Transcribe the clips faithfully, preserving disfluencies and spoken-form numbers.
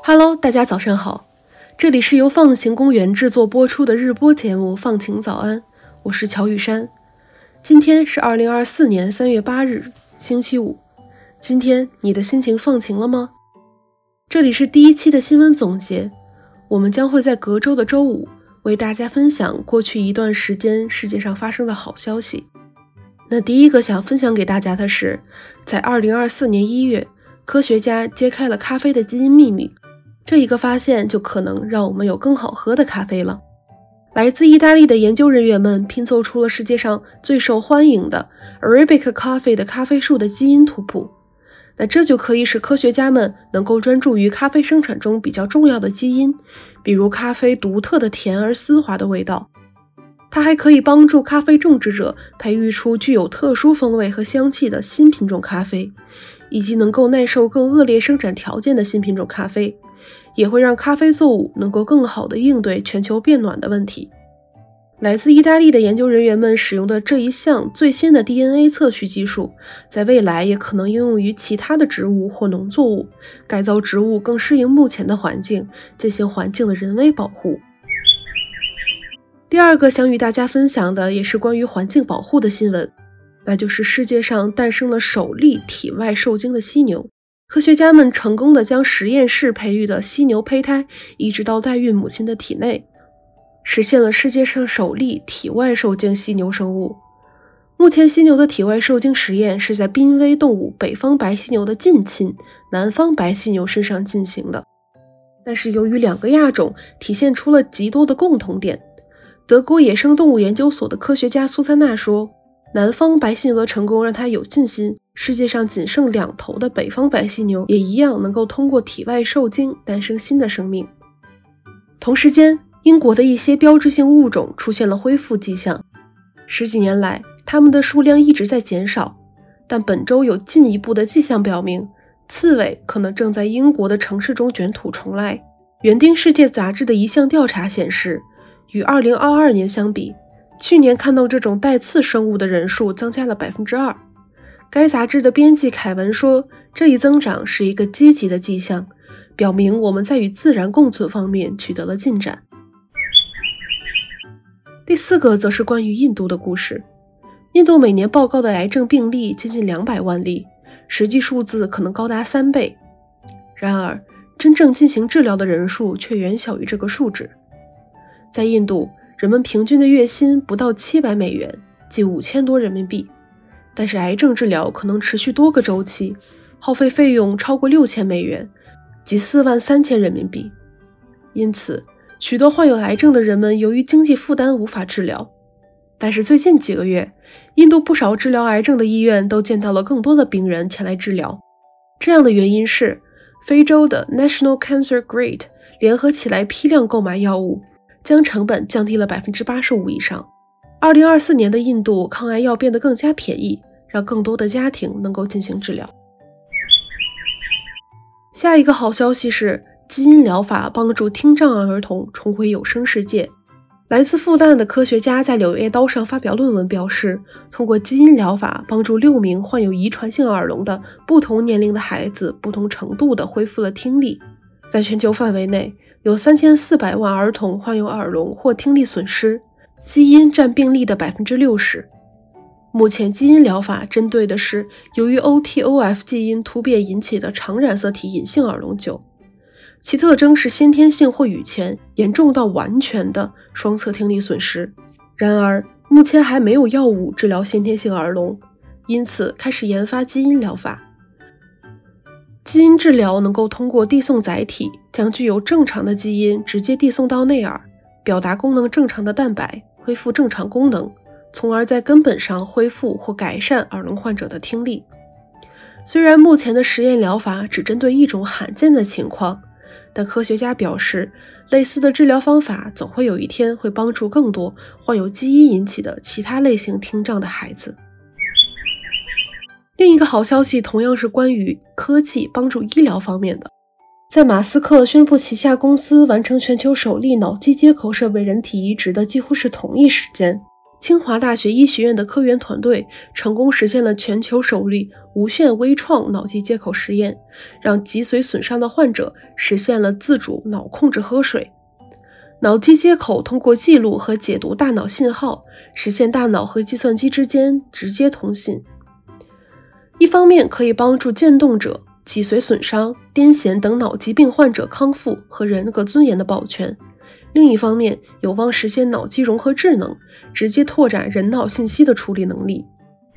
Hello， 大家早上好，这里是由放晴公园制作播出的日播节目《放晴早安》，我是乔雨珊。今天是二零二四年三月八日，星期五。今天你的心情放晴了吗？这里是第一期的新闻总结，我们将会在隔周的周五为大家分享过去一段时间世界上发生的好消息。那第一个想分享给大家的是，在二零二四年一月，科学家揭开了咖啡的基因秘密。这一个发现就可能让我们有更好喝的咖啡了。来自意大利的研究人员们拼凑出了世界上最受欢迎的 Arabica Coffee 的咖啡树的基因图谱。那这就可以使科学家们能够专注于咖啡生产中比较重要的基因，比如咖啡独特的甜而丝滑的味道。它还可以帮助咖啡种植者培育出具有特殊风味和香气的新品种咖啡，以及能够耐受更恶劣生产条件的新品种咖啡，也会让咖啡作物能够更好地应对全球变暖的问题。来自意大利的研究人员们使用的这一项最新的 D N A 测序技术，在未来也可能应用于其他的植物或农作物，改造植物更适应目前的环境，进行环境的人为保护。第二个想与大家分享的也是关于环境保护的新闻，那就是世界上诞生了首例体外受精的犀牛。科学家们成功地将实验室培育的犀牛胚胎移植到代孕母亲的体内，实现了世界上首例体外受精犀牛生物。目前犀牛的体外受精实验是在濒危动物北方白犀牛的近亲南方白犀牛身上进行的，但是由于两个亚种体现出了极多的共同点，德国野生动物研究所的科学家苏珊娜说，南方白犀牛的成功让她有信心，世界上仅剩两头的北方白犀牛也一样能够通过体外受精诞生新的生命。同时间，英国的一些标志性物种出现了恢复迹象。十几年来，它们的数量一直在减少，但本周有进一步的迹象表明，刺猬可能正在英国的城市中卷土重来。园丁世界杂志的一项调查显示，与二零二二年相比，去年看到这种带刺生物的人数增加了 百分之二。 该杂志的编辑凯文说，这一增长是一个积极的迹象，表明我们在与自然共存方面取得了进展。第四个则是关于印度的故事。印度每年报告的癌症病例接近两百万例，实际数字可能高达三倍。然而，真正进行治疗的人数却远小于这个数值。在印度，人们平均的月薪不到七百美元，即五千多人民币。但是癌症治疗可能持续多个周期，耗费费用超过六千美元，即四万三千人民币。因此，许多患有癌症的人们由于经济负担无法治疗。但是最近几个月，印度不少治疗癌症的医院都见到了更多的病人前来治疗。这样的原因是，非洲的 National Cancer Grid 联合起来批量购买药物，将成本降低了 百分之八十五 以上。二零二四年的印度抗癌药变得更加便宜，让更多的家庭能够进行治疗。下一个好消息是，基因疗法帮助听障儿童重回有声世界。来自复旦的科学家在《柳叶刀》上发表论文表示，通过基因疗法帮助六名患有遗传性耳聋的不同年龄的孩子不同程度地恢复了听力。在全球范围内，有三千四百万儿童患有耳聋或听力损失，基因占病例的 百分之六十。 目前基因疗法针对的是由于 O T O F 基因突变引起的常染色体隐性耳聋症，其特征是先天性或语前严重到完全的双侧听力损失。然而，目前还没有药物治疗先天性耳聋，因此开始研发基因疗法。基因治疗能够通过递送载体将具有正常的基因直接递送到内耳，表达功能正常的蛋白，恢复正常功能，从而在根本上恢复或改善耳聋患者的听力。虽然目前的实验疗法只针对一种罕见的情况，但科学家表示，类似的治疗方法总会有一天会帮助更多患有基因引起的其他类型听障的孩子。另一个好消息同样是关于科技帮助医疗方面的。在马斯克宣布旗下公司完成全球首例脑机接口设备人体移植的几乎是同一时间， 清华大学医学院的科研团队成功实现了全球首例无线微创脑机接口实验，让脊髓损伤的患者实现了自主脑控制喝水。脑机接口通过记录和解读大脑信号，实现大脑和计算机之间直接通信。一方面可以帮助渐冻者、脊髓损伤、癫痫等脑疾病患者康复和人格尊严的保全，另一方面有望实现脑机融合智能，直接拓展人脑信息的处理能力。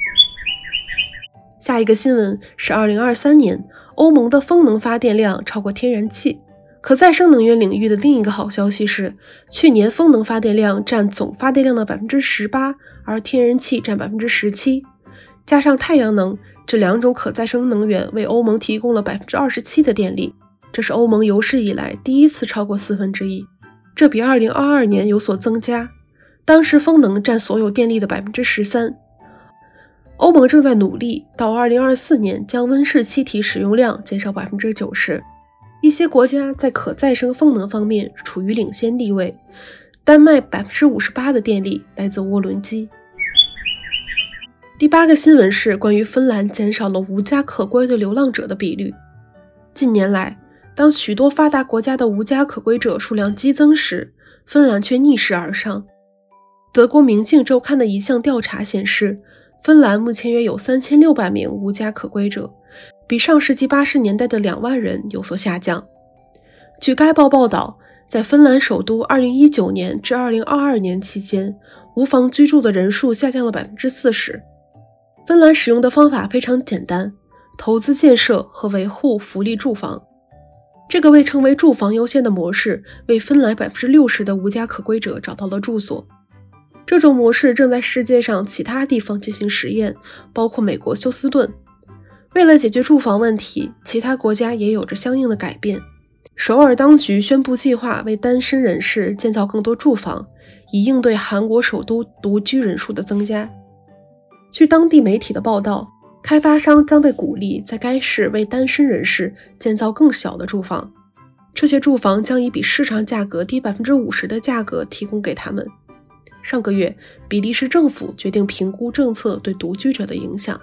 下一个新闻是二零二三年，欧盟的风能发电量超过天然气。可再生能源领域的另一个好消息是，去年风能发电量占总发电量的 百分之十八， 而天然气占 百分之十七， 加上太阳能，这两种可再生能源为欧盟提供了 百分之二十七 的电力，这是欧盟有史以来第一次超过四分之一，这比二零二二年有所增加，当时风能占所有电力的 百分之十三。欧盟正在努力到二零二四年将温室气体使用量减少 百分之九十。一些国家在可再生风能方面处于领先地位，丹麦 百分之五十八 的电力来自涡轮机。第八个新闻是关于芬兰减少了无家可归的流浪者的比率。近年来，当许多发达国家的无家可归者数量激增时，芬兰却逆势而上。德国明镜周刊的一项调查显示，芬兰目前约有三千六百名无家可归者，比上世纪八十年代的两万人有所下降。据该报报道，在芬兰首都二零一九年至二零二二年期间，无房居住的人数下降了 百分之四十。芬兰使用的方法非常简单，投资建设和维护福利住房。这个被称为住房优先的模式，为芬兰 百分之六十 的无家可归者找到了住所。这种模式正在世界上其他地方进行实验，包括美国休斯顿。为了解决住房问题，其他国家也有着相应的改变。首尔当局宣布计划为单身人士建造更多住房，以应对韩国首都独居人数的增加。据当地媒体的报道，开发商将被鼓励在该市为单身人士建造更小的住房，这些住房将以比市场价格低 百分之五十 的价格提供给他们。上个月，比利时政府决定评估政策对独居者的影响。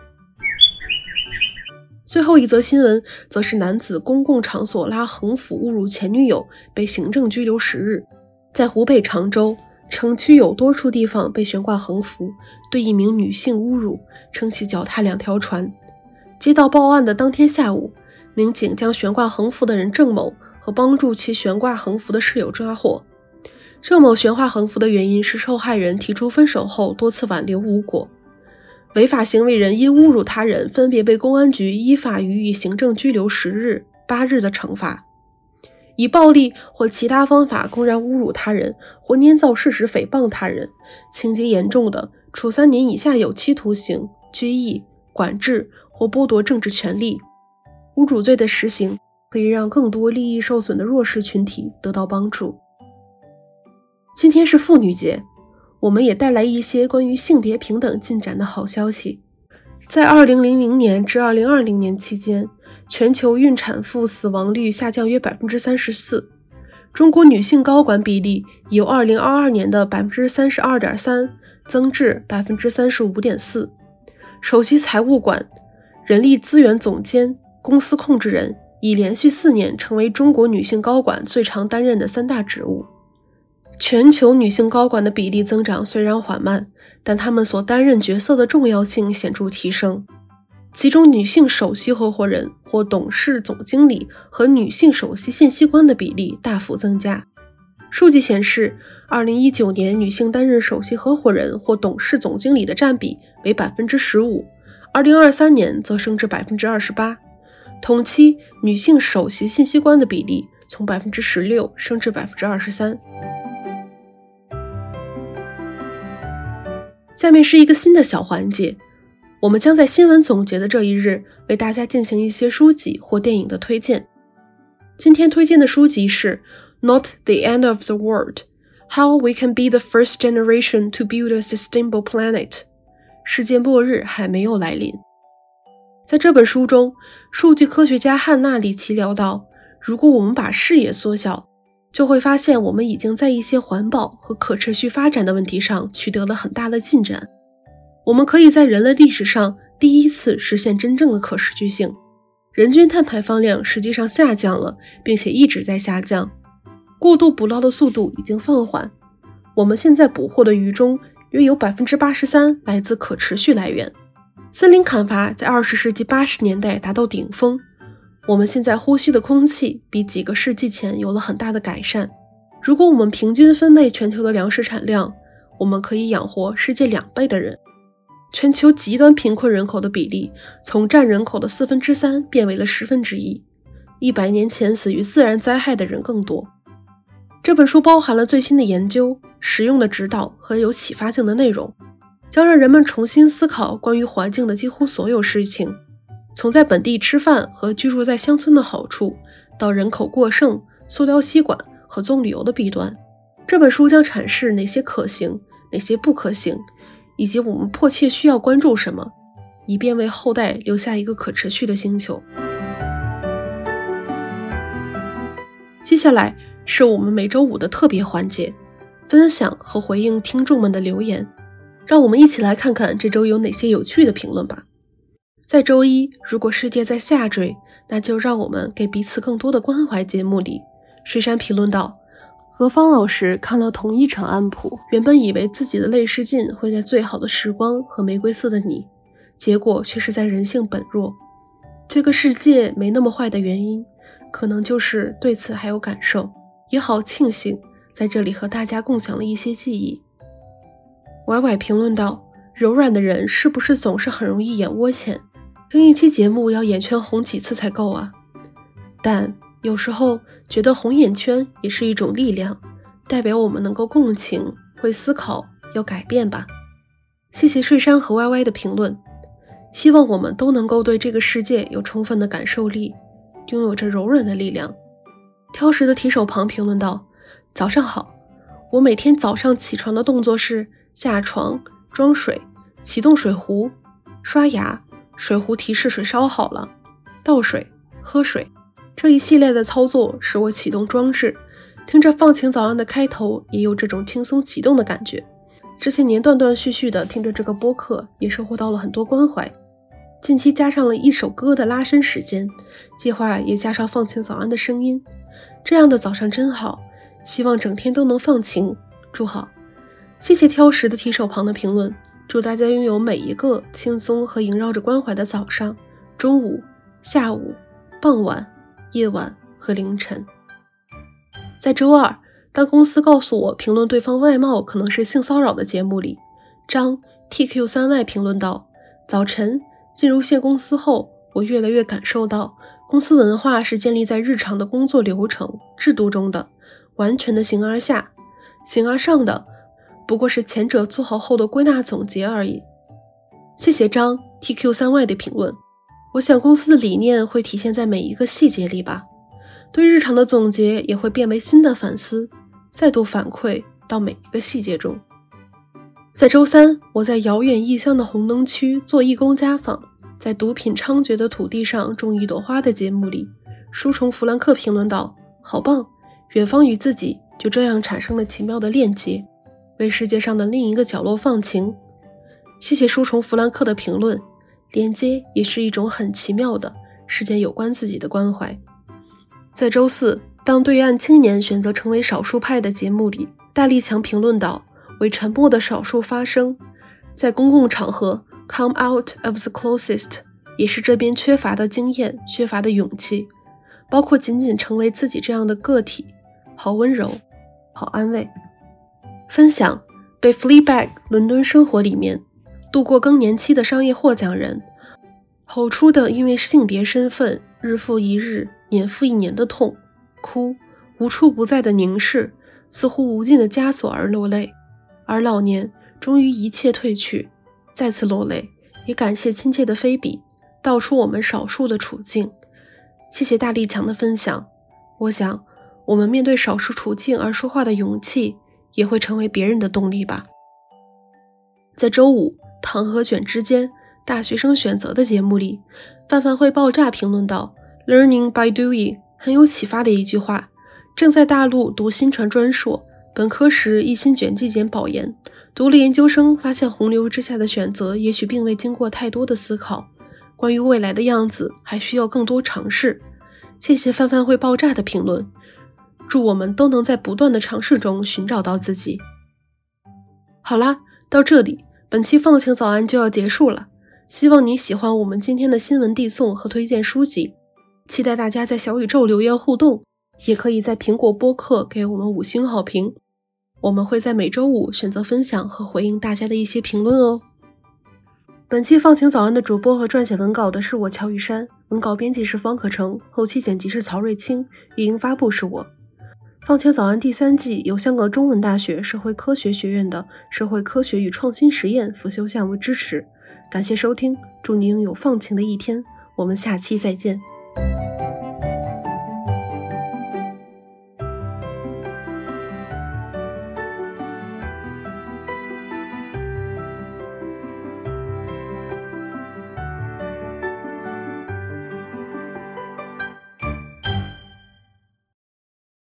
最后一则新闻则是男子公共场所拉横幅侮辱前女友被行政拘留十日。在湖北常州，城区有多处地方被悬挂横幅，对一名女性侮辱，称其脚踏两条船。接到报案的当天下午，民警将悬挂横幅的人郑某和帮助其悬挂横幅的室友抓获。郑某悬挂横幅的原因是受害人提出分手后多次挽留无果。违法行为人因侮辱他人分别被公安局依法予以行政拘留十日、八日的惩罚。以暴力或其他方法公然侮辱他人或捏造事实诽谤他人，情节严重的，处三年以下有期徒刑、拘役、管制或剥夺政治权利。侮辱罪的实行可以让更多利益受损的弱势群体得到帮助。今天是妇女节，我们也带来一些关于性别平等进展的好消息。在二零零零年至二零二零年期间，全球孕产妇死亡率下降约 百分之三十四， 中国女性高管比例由二零二二年的 百分之三十二点三 增至 百分之三十五点四。 首席财务官、人力资源总监、公司控制人已连续四年成为中国女性高管最常担任的三大职务。全球女性高管的比例增长虽然缓慢，但她们所担任角色的重要性显著提升。其中女性首席合伙人或董事总经理和女性首席信息官的比例大幅增加。数据显示，二零一九年女性担任首席合伙人或董事总经理的占比为 百分之十五， 二零二三年则升至 百分之二十八。 同期女性首席信息官的比例从 百分之十六 升至 百分之二十三。下面是一个新的小环节，我们将在新闻总结的这一日为大家进行一些书籍或电影的推荐。今天推荐的书籍是 Not the End of the World: How We Can Be the First Generation to Build a Sustainable Planet. 世界末日还没有来临。在这本书中，数据科学家汉娜里奇聊到，如果我们把视野缩小， 就会发现我们已经在一些环保和可持续发展的问题上取得了很大的进展。我们可以在人类历史上第一次实现真正的可持续性，人均碳排放量实际上下降了，并且一直在下降。过度捕捞的速度已经放缓，我们现在捕获的鱼中约有 百分之八十三 来自可持续来源。森林砍伐在二十世纪八十年代达到顶峰，我们现在呼吸的空气比几个世纪前有了很大的改善。如果我们平均分配全球的粮食产量，我们可以养活世界两倍的人。全球极端贫困人口的比例从占人口的四分之三变为了十分之一，一百年前死于自然灾害的人更多。这本书包含了最新的研究、实用的指导和有启发性的内容，将让人们重新思考关于环境的几乎所有事情，从在本地吃饭和居住在乡村的好处，到人口过剩、塑料吸管和棕榈油的弊端。这本书将阐释哪些可行，哪些不可行，以及我们迫切需要关注什么，以便为后代留下一个可持续的星球。接下来是我们每周五的特别环节，分享和回应听众们的留言。让我们一起来看看这周有哪些有趣的评论吧。在周一，如果世界在下坠，那就让我们给彼此更多的关怀节目里，水山评论道，何方老师看了同一场安普，原本以为自己的泪失禁会在最好的时光和玫瑰色的你，结果却是在人性本弱。这个世界没那么坏的原因，可能就是对此还有感受，也好庆幸在这里和大家共享了一些记忆。歪歪评论道，柔软的人是不是总是很容易眼窝浅？听一期节目要眼圈红几次才够啊？但有时候觉得红眼圈也是一种力量，代表我们能够共情，会思考，要改变吧。谢谢睡山和歪歪的评论，希望我们都能够对这个世界有充分的感受力，拥有着柔软的力量。挑食的提手旁评论道，早上好，我每天早上起床的动作是下床、装水、启动水壶、刷牙，水壶提示水烧好了，倒水、喝水。这一系列的操作使我启动装置，听着放晴早安的开头也有这种轻松启动的感觉。这些年断断续续的听着这个播客，也收获到了很多关怀。近期加上了一首歌的拉伸时间，计划也加上放晴早安的声音。这样的早上真好，希望整天都能放晴，祝好。谢谢挑食的提手旁的评论，祝大家拥有每一个轻松和萦绕着关怀的早上、中午、下午、傍晚、夜晚和凌晨。在周二，当公司告诉我评论对方外貌可能是性骚扰的节目里，张 T Q 三 Y 评论道，早晨进入现公司后，我越来越感受到公司文化是建立在日常的工作流程制度中的，完全的形而下，形而上的不过是前者做好后的归纳总结而已。谢谢张 T Q 三 Y 的评论，我想公司的理念会体现在每一个细节里吧，对日常的总结也会变为新的反思，再度反馈到每一个细节中。在周三，我在遥远异乡的红灯区做义工家访，在毒品猖獗的土地上种一朵花的节目里，书虫弗兰克评论道，好棒，远方与自己就这样产生了奇妙的链接，为世界上的另一个角落放晴。谢谢书虫弗兰克的评论，连接也是一种很奇妙的世界有关自己的关怀。在周四，当对岸青年选择成为少数派的节目里，大力强评论道，为沉默的少数发声，在公共场合 come out of the closest 也是这边缺乏的经验，缺乏的勇气，包括仅仅成为自己这样的个体，好温柔，好安慰。分享被 Fleabag 伦敦生活里面度过更年期的商业获奖人，吼出的因为性别身份日复一日年复一年的痛，哭，无处不在的凝视，似乎无尽的枷锁而落泪，而老年终于一切褪去，再次落泪，也感谢亲切的菲比道出我们少数的处境。谢谢大力强的分享，我想我们面对少数处境而说话的勇气也会成为别人的动力吧。在周五糖和卷之间大学生选择的节目里，范范会爆炸评论道 Learning by doing 很有启发的一句话， 正在大陆读新传专硕，本科时一心卷纪检保研，读了研究生，发现洪流之下的选择也许并未经过太多的思考，关于未来的样子还需要更多尝试。谢谢范范会爆炸的评论，祝我们都能在不断的尝试中寻找到自己。好啦，到这里本期放晴早安就要结束了，希望你喜欢我们今天的新闻递送和推荐书籍，期待大家在小宇宙留言互动，也可以在苹果播客给我们五星好评，我们会在每周五选择分享和回应大家的一些评论哦。本期放晴早安的主播和撰写文稿的是我乔雨山，文稿编辑是方可成，后期剪辑是曹瑞清，语音发布是我。放晴早安第三季由香港中文大学社会科学学院的社会科学与创新实验辅修项目支持，感谢收听，祝你拥有放晴的一天，我们下期再见。